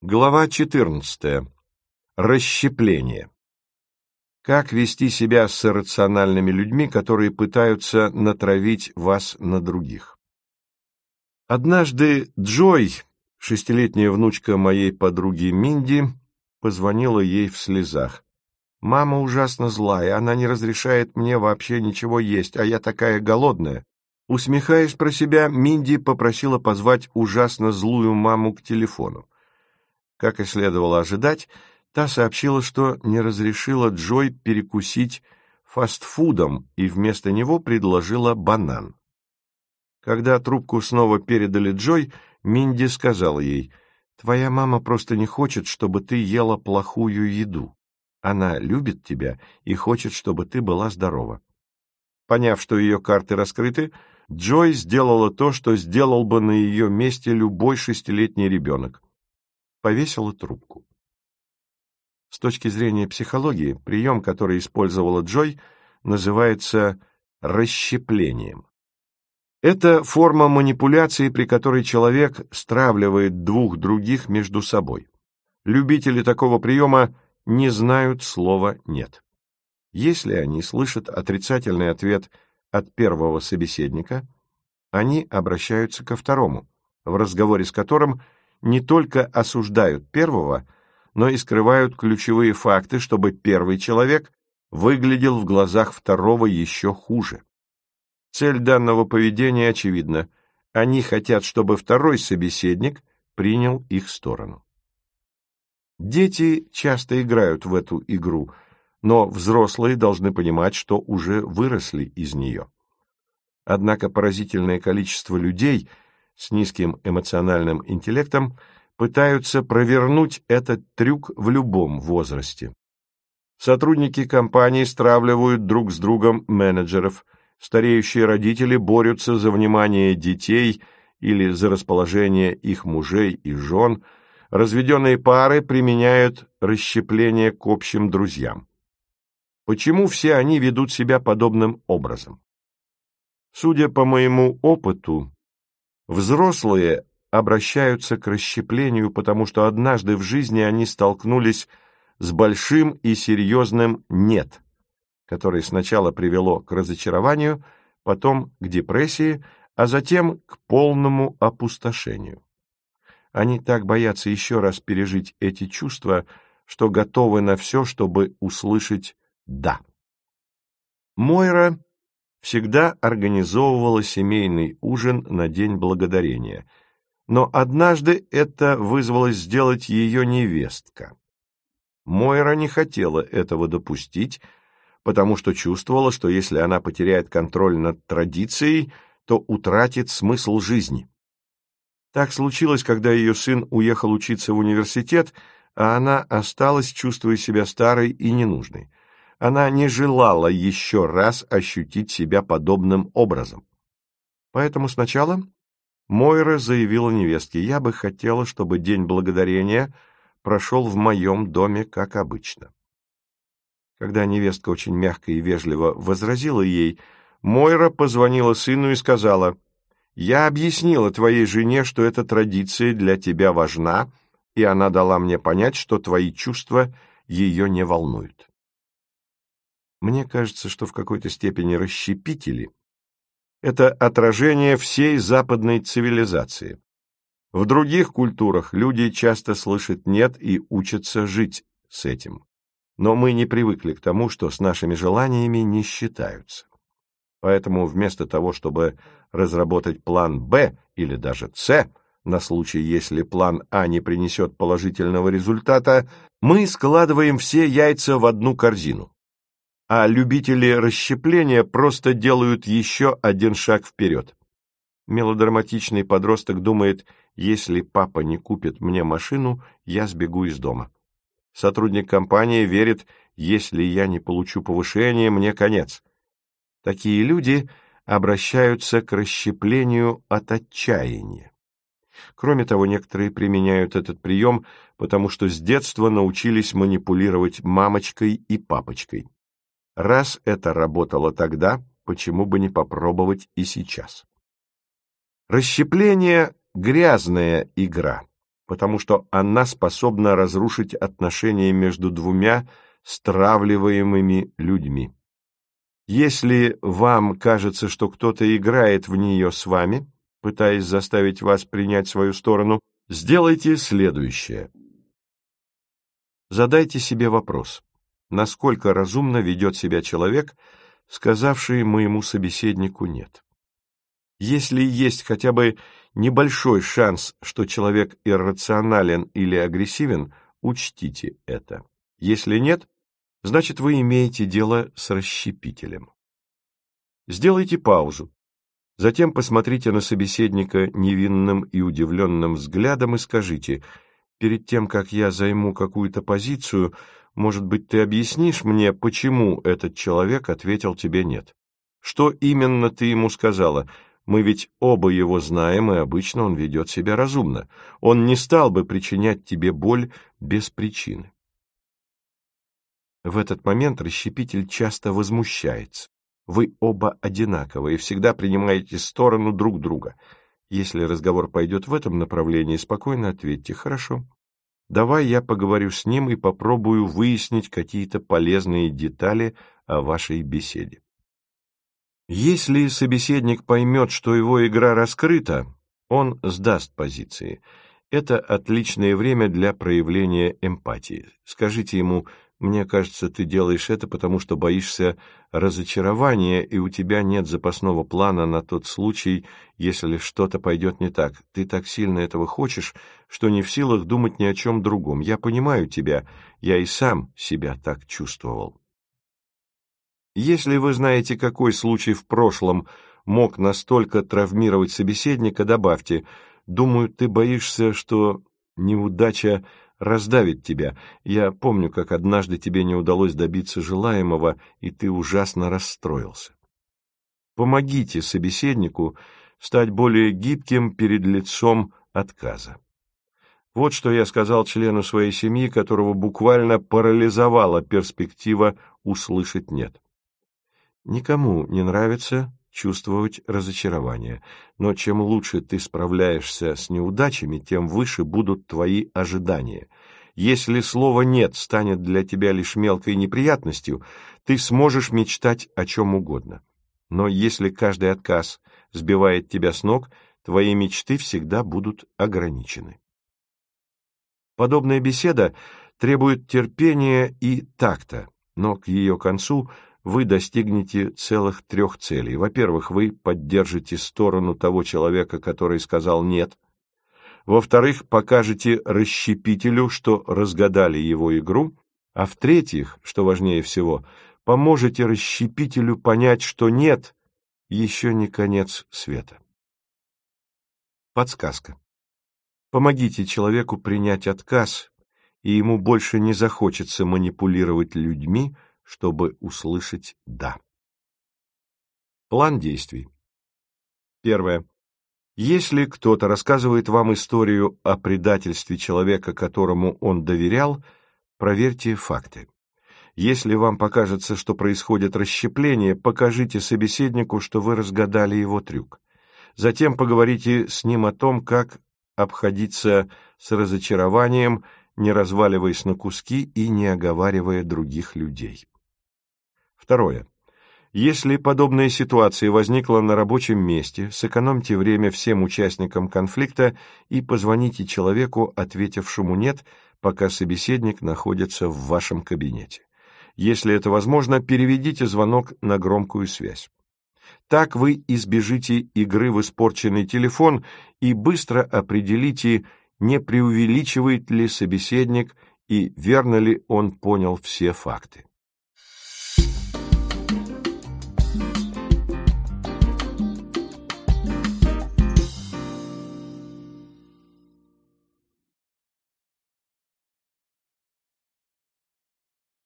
Глава 14. Расщепление. Как вести себя с иррациональными людьми, которые пытаются натравить вас на других? Однажды Джой, 6-летняя внучка моей подруги Минди, позвонила ей в слезах. «Мама ужасно злая, она не разрешает мне вообще ничего есть, а я такая голодная». Усмехаясь про себя, Минди попросила позвать ужасно злую маму к телефону. Как и следовало ожидать, та сообщила, что не разрешила Джой перекусить фастфудом и вместо него предложила банан. Когда трубку снова передали Джой, Минди сказала ей: «Твоя мама просто не хочет, чтобы ты ела плохую еду. Она любит тебя и хочет, чтобы ты была здорова». Поняв, что ее карты раскрыты, Джой сделала то, что сделал бы на ее месте любой 6-летний ребенок. Повесила трубку. С точки зрения психологии, прием, который использовала Джой, называется расщеплением. Это форма манипуляции, при которой человек стравливает двух других между собой. Любители такого приема не знают слова «нет». Если они слышат отрицательный ответ от первого собеседника, они обращаются ко второму, в разговоре с которым не только осуждают первого, но и скрывают ключевые факты, чтобы первый человек выглядел в глазах второго еще хуже. Цель данного поведения очевидна. Они хотят, чтобы второй собеседник принял их сторону. Дети часто играют в эту игру, но взрослые должны понимать, что уже выросли из нее. Однако поразительное количество людей с низким эмоциональным интеллектом пытаются провернуть этот трюк в любом возрасте. Сотрудники компаний стравливают друг с другом менеджеров, стареющие родители борются за внимание детей или за расположение их мужей и жен, разведенные пары применяют расщепление к общим друзьям. Почему все они ведут себя подобным образом? Судя по моему опыту, взрослые обращаются к расщеплению, потому что однажды в жизни они столкнулись с большим и серьезным «нет», которое сначала привело к разочарованию, потом к депрессии, а затем к полному опустошению. Они так боятся еще раз пережить эти чувства, что готовы на все, чтобы услышать «да». Мойра всегда организовывала семейный ужин на День Благодарения, но однажды это вызвалось сделать ее невестка. Мойра не хотела этого допустить, потому что чувствовала, что если она потеряет контроль над традицией, то утратит смысл жизни. Так случилось, когда ее сын уехал учиться в университет, а она осталась, чувствуя себя старой и ненужной. Она не желала еще раз ощутить себя подобным образом. Поэтому сначала Мойра заявила невестке: «Я бы хотела, чтобы День Благодарения прошел в моем доме, как обычно». Когда невестка очень мягко и вежливо возразила ей, Мойра позвонила сыну и сказала: «Я объяснила твоей жене, что эта традиция для тебя важна, и она дала мне понять, что твои чувства ее не волнуют». Мне кажется, что в какой-то степени расщепители – это отражение всей западной цивилизации. В других культурах люди часто слышат «нет» и учатся жить с этим. Но мы не привыкли к тому, что с нашими желаниями не считаются. Поэтому вместо того, чтобы разработать план «Б» или даже «С», на случай, если план А не принесет положительного результата, мы складываем все яйца в одну корзину. А любители расщепления просто делают еще один шаг вперед. Мелодраматичный подросток думает: если папа не купит мне машину, я сбегу из дома. Сотрудник компании верит: если я не получу повышение, мне конец. Такие люди обращаются к расщеплению от отчаяния. Кроме того, некоторые применяют этот прием, потому что с детства научились манипулировать мамочкой и папочкой. Раз это работало тогда, почему бы не попробовать и сейчас? Расщепление – грязная игра, потому что она способна разрушить отношения между двумя стравливаемыми людьми. Если вам кажется, что кто-то играет в нее с вами, пытаясь заставить вас принять свою сторону, сделайте следующее. Задайте себе вопрос, насколько разумно ведет себя человек, сказавший моему собеседнику «нет». Если есть хотя бы небольшой шанс, что человек иррационален или агрессивен, учтите это. Если нет, значит, вы имеете дело с расщепителем. Сделайте паузу. Затем посмотрите на собеседника невинным и удивленным взглядом и скажите: «Перед тем, как я займу какую-то позицию, может быть, ты объяснишь мне, почему этот человек ответил тебе «нет». Что именно ты ему сказала? Мы ведь оба его знаем, и обычно он ведет себя разумно. Он не стал бы причинять тебе боль без причины». В этот момент расщепитель часто возмущается. Вы оба одинаковы и всегда принимаете сторону друг друга. Если разговор пойдет в этом направлении, спокойно ответьте: «Хорошо, давай я поговорю с ним и попробую выяснить какие-то полезные детали о вашей беседе». Если собеседник поймет, что его игра раскрыта, он сдаст позиции. Это отличное время для проявления эмпатии. Скажите ему: «Мне кажется, ты делаешь это, потому что боишься разочарования, и у тебя нет запасного плана на тот случай, если что-то пойдет не так. Ты так сильно этого хочешь, что не в силах думать ни о чем другом. Я понимаю тебя, я и сам себя так чувствовал». Если вы знаете, какой случай в прошлом мог настолько травмировать собеседника, добавьте: «Думаю, ты боишься, что неудача раздавит тебя. Я помню, как однажды тебе не удалось добиться желаемого, и ты ужасно расстроился». Помогите собеседнику стать более гибким перед лицом отказа. Вот что я сказал члену своей семьи, которого буквально парализовала перспектива услышать «нет». Никому не нравится чувствовать разочарование, но чем лучше ты справляешься с неудачами, тем выше будут твои ожидания. Если слово «нет» станет для тебя лишь мелкой неприятностью, ты сможешь мечтать о чем угодно. Но если каждый отказ сбивает тебя с ног, твои мечты всегда будут ограничены. Подобная беседа требует терпения и такта, но к ее концу вы достигнете целых 3 целей. Во-первых, вы поддержите сторону того человека, который сказал «нет». Во-вторых, покажете расщепителю, что разгадали его игру. А в-третьих, что важнее всего, поможете расщепителю понять, что «нет» еще не конец света. Подсказка. Помогите человеку принять отказ, и ему больше не захочется манипулировать людьми, чтобы услышать «да». План действий. Первое. Если кто-то рассказывает вам историю о предательстве человека, которому он доверял, проверьте факты. Если вам покажется, что происходит расщепление, покажите собеседнику, что вы разгадали его трюк. Затем поговорите с ним о том, как обходиться с разочарованием, не разваливаясь на куски и не оговаривая других людей. Второе. Если подобная ситуация возникла на рабочем месте, сэкономьте время всем участникам конфликта и позвоните человеку, ответившему «нет», пока собеседник находится в вашем кабинете. Если это возможно, переведите звонок на громкую связь. Так вы избежите игры в испорченный телефон и быстро определите, не преувеличивает ли собеседник и верно ли он понял все факты.